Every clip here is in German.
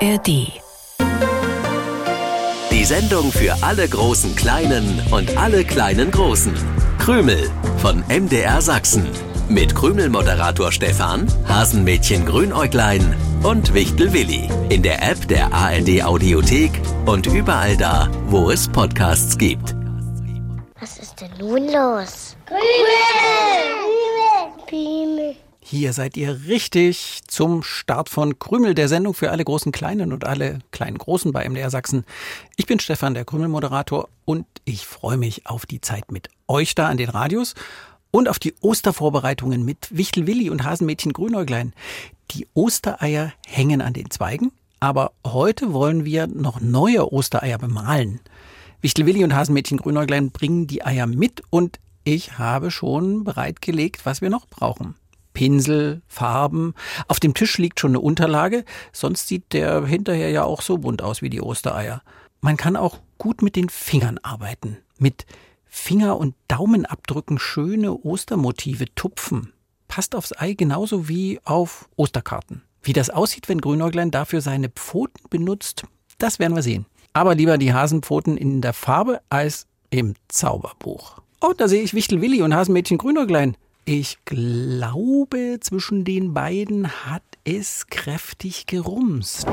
ARD. Die Sendung für alle großen Kleinen und alle kleinen Großen. Krümel von MDR Sachsen. Mit Krümel-Moderator Stefan, Hasenmädchen Grünäuglein und Wichtel Willi. In der App der ARD Audiothek und überall da, wo es Podcasts gibt. Was ist denn nun los? Krümel! Krümel! Hier seid ihr richtig zum Start von Krümel, der Sendung für alle großen Kleinen und alle kleinen Großen bei MDR Sachsen. Ich bin Stefan, der Krümel-Moderator, und ich freue mich auf die Zeit mit euch da an den Radios und auf die Ostervorbereitungen mit Wichtel Willi und Hasenmädchen Grünäuglein. Die Ostereier hängen an den Zweigen, aber heute wollen wir noch neue Ostereier bemalen. Wichtel Willi und Hasenmädchen Grünäuglein bringen die Eier mit und ich habe schon bereitgelegt, was wir noch brauchen. Pinsel, Farben. Auf dem Tisch liegt schon eine Unterlage, sonst sieht der hinterher ja auch so bunt aus wie die Ostereier. Man kann auch gut mit den Fingern arbeiten. Mit Finger- und Daumenabdrücken schöne Ostermotive tupfen. Passt aufs Ei genauso wie auf Osterkarten. Wie das aussieht, wenn Grünäuglein dafür seine Pfoten benutzt, das werden wir sehen. Aber lieber die Hasenpfoten in der Farbe als im Zauberbuch. Oh, da sehe ich Wichtel Willi und Hasenmädchen Grünäuglein. Ich glaube, zwischen den beiden hat es kräftig gerumst.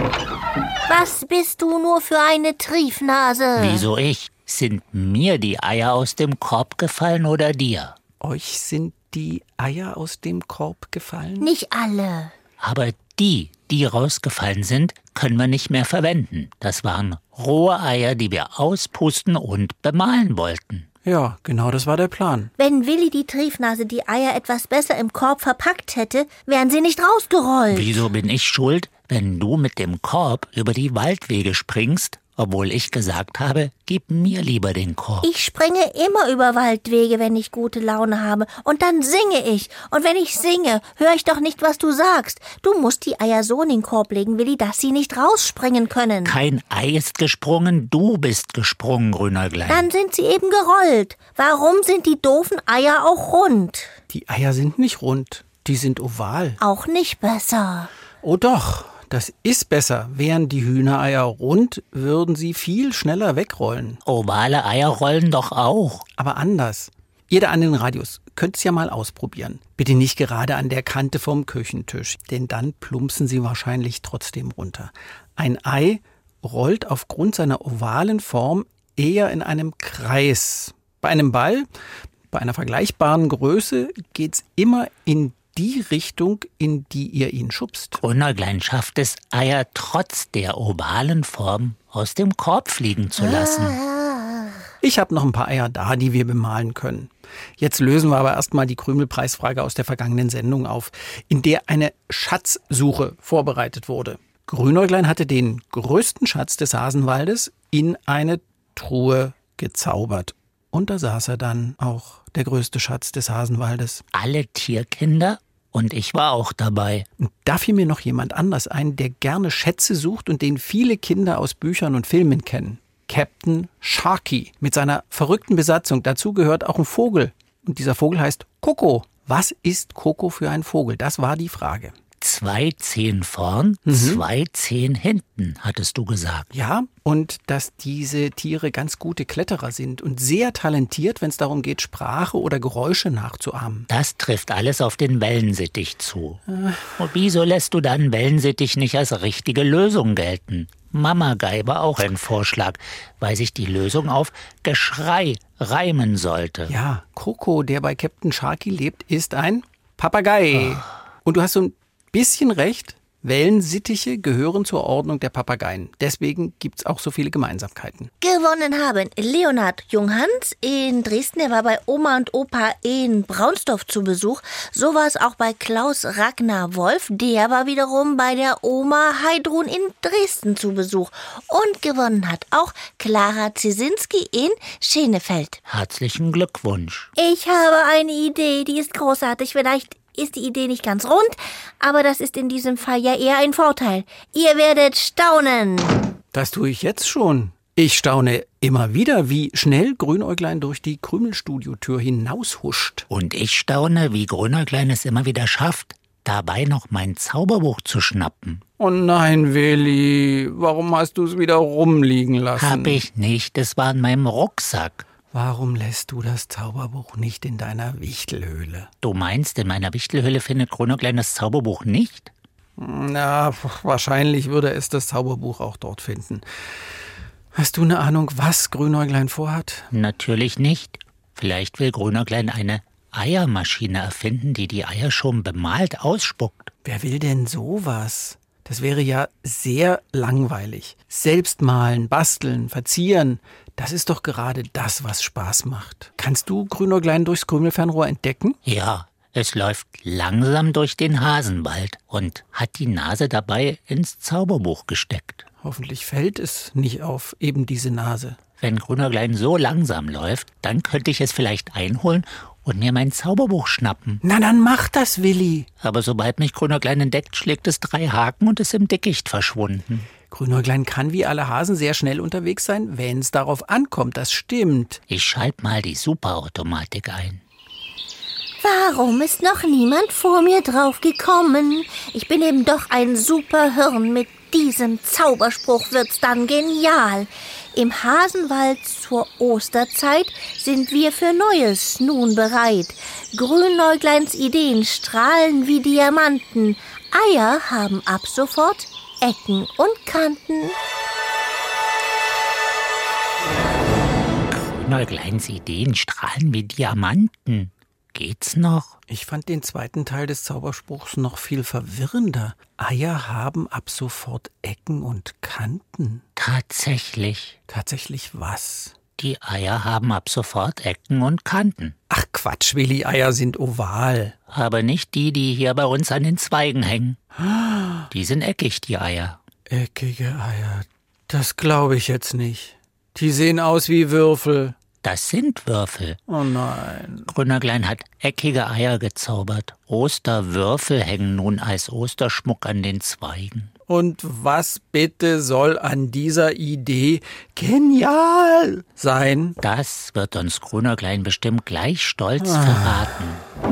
Was bist du nur für eine Triefnase? Wieso ich? Sind mir die Eier aus dem Korb gefallen oder dir? Euch sind die Eier aus dem Korb gefallen? Nicht alle. Aber die rausgefallen sind, können wir nicht mehr verwenden. Das waren rohe Eier, die wir auspusten und bemalen wollten. Ja, genau, das war der Plan. Wenn Willi die Triefnase die Eier etwas besser im Korb verpackt hätte, wären sie nicht rausgerollt. Wieso bin ich schuld, wenn du mit dem Korb über die Waldwege springst, obwohl ich gesagt habe, gib mir lieber den Korb? Ich springe immer über Waldwege, wenn ich gute Laune habe. Und dann singe ich. Und wenn ich singe, höre ich doch nicht, was du sagst. Du musst die Eier so in den Korb legen, Willi, dass sie nicht rausspringen können. Kein Ei ist gesprungen, du bist gesprungen, Grünäuglein. Dann sind sie eben gerollt. Warum sind die doofen Eier auch rund? Die Eier sind nicht rund, die sind oval. Auch nicht besser. Oh doch, das ist besser. Wären die Hühnereier rund, würden sie viel schneller wegrollen. Ovale Eier rollen doch auch. Aber anders. Ihr da an den Radios könnt es ja mal ausprobieren. Bitte nicht gerade an der Kante vom Küchentisch, denn dann plumpsen sie wahrscheinlich trotzdem runter. Ein Ei rollt aufgrund seiner ovalen Form eher in einem Kreis. Bei einem Ball, bei einer vergleichbaren Größe, geht's immer in die Richtung, in die ihr ihn schubst. Grünäuglein schafft es, Eier trotz der ovalen Form aus dem Korb fliegen zu lassen. Ich habe noch ein paar Eier da, die wir bemalen können. Jetzt lösen wir aber erstmal die Krümel-Preisfrage aus der vergangenen Sendung auf, in der eine Schatzsuche vorbereitet wurde. Grünäuglein hatte den größten Schatz des Hasenwaldes in eine Truhe gezaubert. Und da saß er dann, auch der größte Schatz des Hasenwaldes. Alle Tierkinder und ich war auch dabei. Und da fiel mir noch jemand anders ein, der gerne Schätze sucht und den viele Kinder aus Büchern und Filmen kennen. Captain Sharky mit seiner verrückten Besatzung. Dazu gehört auch ein Vogel. Und dieser Vogel heißt Koko. Was ist Koko für ein Vogel? Das war die Frage. 2 Zehen vorn, 2 Zehen hinten, hattest du gesagt. Ja, und dass diese Tiere ganz gute Kletterer sind und sehr talentiert, wenn es darum geht, Sprache oder Geräusche nachzuahmen. Das trifft alles auf den Wellensittich zu. Und wieso lässt du dann Wellensittich nicht als richtige Lösung gelten? Mamagei war auch ein Vorschlag, weil sich die Lösung auf Geschrei reimen sollte. Ja, Koko, der bei Captain Sharky lebt, ist ein Papagei. Und du hast so ein bisschen recht, Wellensittiche gehören zur Ordnung der Papageien. Deswegen gibt's auch so viele Gemeinsamkeiten. Gewonnen haben Leonhard Junghans in Dresden. Er war bei Oma und Opa in Braunsdorf zu Besuch. So war es auch bei Klaus Ragnar Wolf. Der war wiederum bei der Oma Heidrun in Dresden zu Besuch. Und gewonnen hat auch Clara Ziesinski in Schenefeld. Herzlichen Glückwunsch. Ich habe eine Idee, die ist großartig. Vielleicht ist die Idee nicht ganz rund, aber das ist in diesem Fall ja eher ein Vorteil. Ihr werdet staunen. Das tue ich jetzt schon. Ich staune immer wieder, wie schnell Grünäuglein durch die Krümelstudiotür hinaushuscht. Und ich staune, wie Grünäuglein es immer wieder schafft, dabei noch mein Zauberbuch zu schnappen. Oh nein, Willi, warum hast du es wieder rumliegen lassen? Hab ich nicht, es war in meinem Rucksack. Warum lässt du das Zauberbuch nicht in deiner Wichtelhöhle? Du meinst, in meiner Wichtelhöhle findet Grünäuglein das Zauberbuch nicht? Na, wahrscheinlich würde es das Zauberbuch auch dort finden. Hast du eine Ahnung, was Grünäuglein vorhat? Natürlich nicht. Vielleicht will Grünäuglein eine Eiermaschine erfinden, die die Eier schon bemalt ausspuckt. Wer will denn sowas? Das wäre ja sehr langweilig. Selbst malen, basteln, verzieren, das ist doch gerade das, was Spaß macht. Kannst du Grünäuglein durchs Krümelfernrohr entdecken? Ja, es läuft langsam durch den Hasenwald und hat die Nase dabei ins Zauberbuch gesteckt. Hoffentlich fällt es nicht auf eben diese Nase. Wenn Grünäuglein so langsam läuft, dann könnte ich es vielleicht einholen und mir mein Zauberbuch schnappen. Na, dann mach das, Willi. Aber sobald mich Grünäuglein entdeckt, schlägt es 3 Haken und ist im Dickicht verschwunden. Grünäuglein kann wie alle Hasen sehr schnell unterwegs sein, wenn es darauf ankommt, das stimmt. Ich schalte mal die Superautomatik ein. Warum ist noch niemand vor mir drauf gekommen? Ich bin eben doch ein Superhirn. Mit diesem Zauberspruch wird's dann genial. Im Hasenwald zur Osterzeit sind wir für Neues nun bereit. Grünäugleins Ideen strahlen wie Diamanten. Eier haben ab sofort Ecken und Kanten. Grünäugleins Ideen strahlen wie Diamanten. Geht's noch? Ich fand den zweiten Teil des Zauberspruchs noch viel verwirrender. Eier haben ab sofort Ecken und Kanten. Tatsächlich. Tatsächlich was? Die Eier haben ab sofort Ecken und Kanten. Ach Quatsch, Willi, Eier sind oval. Aber nicht die, die hier bei uns an den Zweigen hängen. Die sind eckig, die Eier. Eckige Eier, das glaube ich jetzt nicht. Die sehen aus wie Würfel. Das sind Würfel. Oh nein. Grünäuglein hat eckige Eier gezaubert. Osterwürfel hängen nun als Osterschmuck an den Zweigen. Und was bitte soll an dieser Idee genial sein? Das wird uns Grünäuglein bestimmt gleich stolz verraten.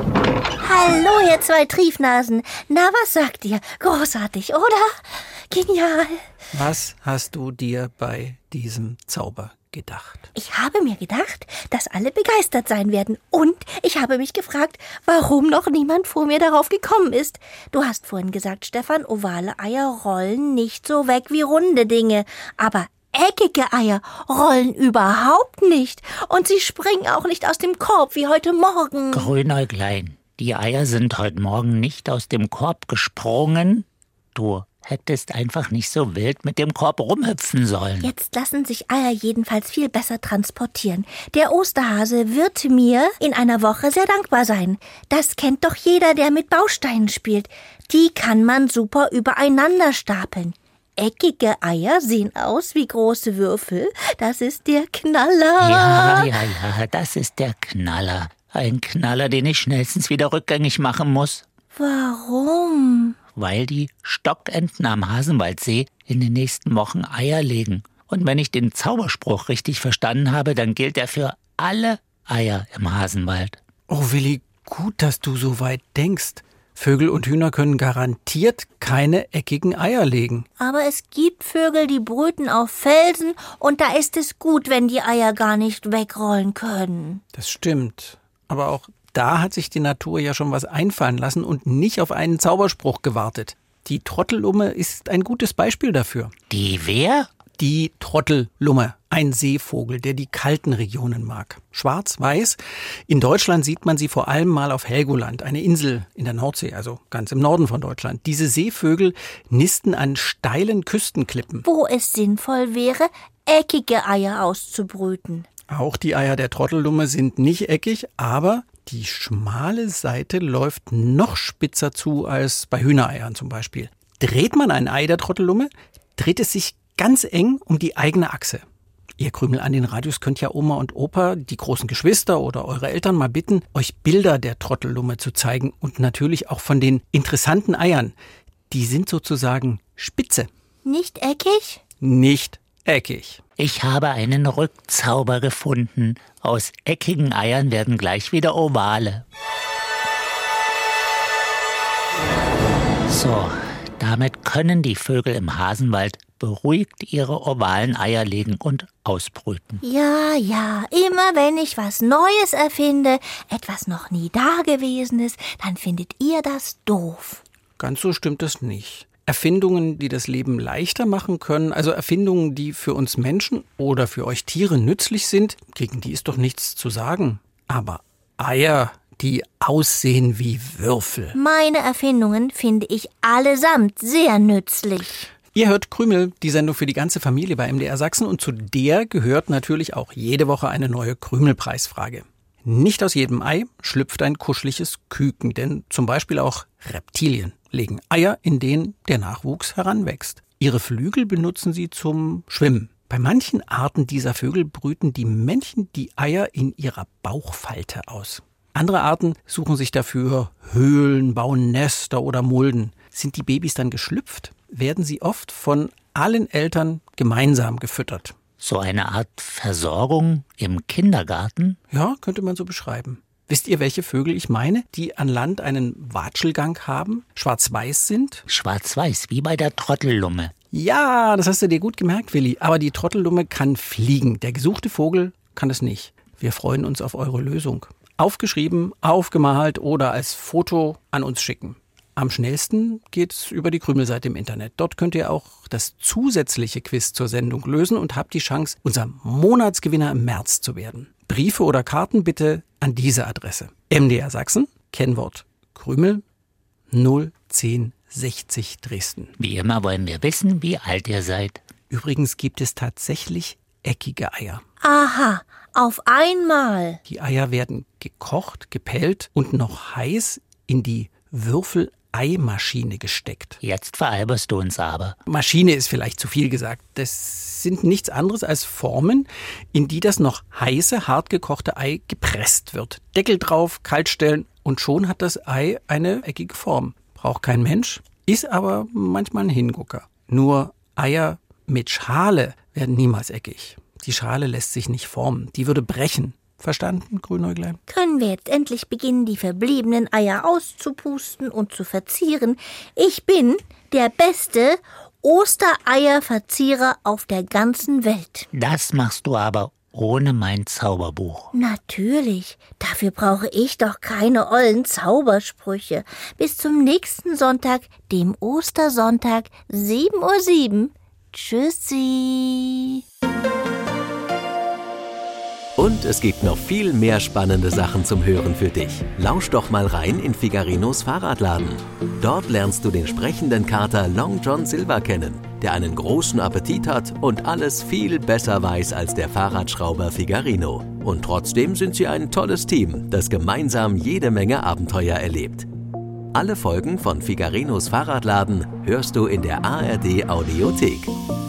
Hallo, ihr 2 Triefnasen. Na, was sagt ihr? Großartig, oder? Genial. Was hast du dir bei diesem Zauber gedacht? Ich habe mir gedacht, dass alle begeistert sein werden. Und ich habe mich gefragt, warum noch niemand vor mir darauf gekommen ist. Du hast vorhin gesagt, Stefan, ovale Eier rollen nicht so weg wie runde Dinge. Aber eckige Eier rollen überhaupt nicht. Und sie springen auch nicht aus dem Korb wie heute Morgen. Grünäuglein, die Eier sind heute Morgen nicht aus dem Korb gesprungen. Du hättest einfach nicht so wild mit dem Korb rumhüpfen sollen. Jetzt lassen sich Eier jedenfalls viel besser transportieren. Der Osterhase wird mir in einer Woche sehr dankbar sein. Das kennt doch jeder, der mit Bausteinen spielt. Die kann man super übereinander stapeln. Eckige Eier sehen aus wie große Würfel. Das ist der Knaller. Ja, das ist der Knaller. Ein Knaller, den ich schnellstens wieder rückgängig machen muss. Warum? Weil die Stockenten am Hasenwaldsee in den nächsten Wochen Eier legen. Und wenn ich den Zauberspruch richtig verstanden habe, dann gilt er für alle Eier im Hasenwald. Oh Willi, gut, dass du so weit denkst. Vögel und Hühner können garantiert keine eckigen Eier legen. Aber es gibt Vögel, die brüten auf Felsen und da ist es gut, wenn die Eier gar nicht wegrollen können. Das stimmt. Aber auch da hat sich die Natur ja schon was einfallen lassen und nicht auf einen Zauberspruch gewartet. Die Trottellumme ist ein gutes Beispiel dafür. Die wer? Die Trottellumme, ein Seevogel, der die kalten Regionen mag. Schwarz-weiß. In Deutschland sieht man sie vor allem mal auf Helgoland, eine Insel in der Nordsee, also ganz im Norden von Deutschland. Diese Seevögel nisten an steilen Küstenklippen. Wo es sinnvoll wäre, eckige Eier auszubrüten. Auch die Eier der Trottellumme sind nicht eckig, aber die schmale Seite läuft noch spitzer zu als bei Hühnereiern zum Beispiel. Dreht man ein Ei der Trottellumme, dreht es sich ganz eng um die eigene Achse. Ihr Krümel an den Radios könnt ja Oma und Opa, die großen Geschwister oder eure Eltern mal bitten, euch Bilder der Trottellumme zu zeigen und natürlich auch von den interessanten Eiern. Die sind sozusagen spitze. Nicht eckig? Nicht eckig. Ich habe einen Rückzauber gefunden. Aus eckigen Eiern werden gleich wieder ovale. So, damit können die Vögel im Hasenwald beruhigt ihre ovalen Eier legen und ausbrüten. Ja, immer wenn ich was Neues erfinde, etwas noch nie Dagewesenes, dann findet ihr das doof. Ganz so stimmt es nicht. Erfindungen, die das Leben leichter machen können, also Erfindungen, die für uns Menschen oder für euch Tiere nützlich sind, gegen die ist doch nichts zu sagen. Aber Eier, die aussehen wie Würfel. Meine Erfindungen finde ich allesamt sehr nützlich. Ihr hört Krümel, die Sendung für die ganze Familie bei MDR Sachsen, und zu der gehört natürlich auch jede Woche eine neue Krümelpreisfrage. Nicht aus jedem Ei schlüpft ein kuscheliges Küken, denn zum Beispiel auch Reptilien legen Eier, in denen der Nachwuchs heranwächst. Ihre Flügel benutzen sie zum Schwimmen. Bei manchen Arten dieser Vögel brüten die Männchen die Eier in ihrer Bauchfalte aus. Andere Arten suchen sich dafür Höhlen, bauen Nester oder Mulden. Sind die Babys dann geschlüpft, werden sie oft von allen Eltern gemeinsam gefüttert. So eine Art Versorgung im Kindergarten? Ja, könnte man so beschreiben. Wisst ihr, welche Vögel ich meine, die an Land einen Watschelgang haben, schwarz-weiß sind? Schwarz-weiß, wie bei der Trottellumme. Ja, das hast du dir gut gemerkt, Willi. Aber die Trottellumme kann fliegen. Der gesuchte Vogel kann es nicht. Wir freuen uns auf eure Lösung. Aufgeschrieben, aufgemalt oder als Foto an uns schicken. Am schnellsten geht's über die Krümelseite im Internet. Dort könnt ihr auch das zusätzliche Quiz zur Sendung lösen und habt die Chance, unser Monatsgewinner im März zu werden. Briefe oder Karten bitte an diese Adresse. MDR Sachsen, Kennwort Krümel, 01060 Dresden. Wie immer wollen wir wissen, wie alt ihr seid. Übrigens gibt es tatsächlich eckige Eier. Aha, auf einmal. Die Eier werden gekocht, gepellt und noch heiß in die Würfel-Eimaschine gesteckt. Jetzt veralberst du uns aber. Maschine ist vielleicht zu viel gesagt. Das sind nichts anderes als Formen, in die das noch heiße, hart gekochte Ei gepresst wird. Deckel drauf, kalt stellen und schon hat das Ei eine eckige Form. Braucht kein Mensch, ist aber manchmal ein Hingucker. Nur Eier mit Schale werden niemals eckig. Die Schale lässt sich nicht formen, die würde brechen. Verstanden, Grünäuglein? Können wir jetzt endlich beginnen, die verbliebenen Eier auszupusten und zu verzieren? Ich bin der beste Ostereierverzierer auf der ganzen Welt. Das machst du aber ohne mein Zauberbuch. Natürlich, dafür brauche ich doch keine ollen Zaubersprüche. Bis zum nächsten Sonntag, dem Ostersonntag, 7:07 Uhr. Tschüssi. Und es gibt noch viel mehr spannende Sachen zum Hören für dich. Lausch doch mal rein in Figarinos Fahrradladen. Dort lernst du den sprechenden Kater Long John Silver kennen, der einen großen Appetit hat und alles viel besser weiß als der Fahrradschrauber Figarino. Und trotzdem sind sie ein tolles Team, das gemeinsam jede Menge Abenteuer erlebt. Alle Folgen von Figarinos Fahrradladen hörst du in der ARD Audiothek.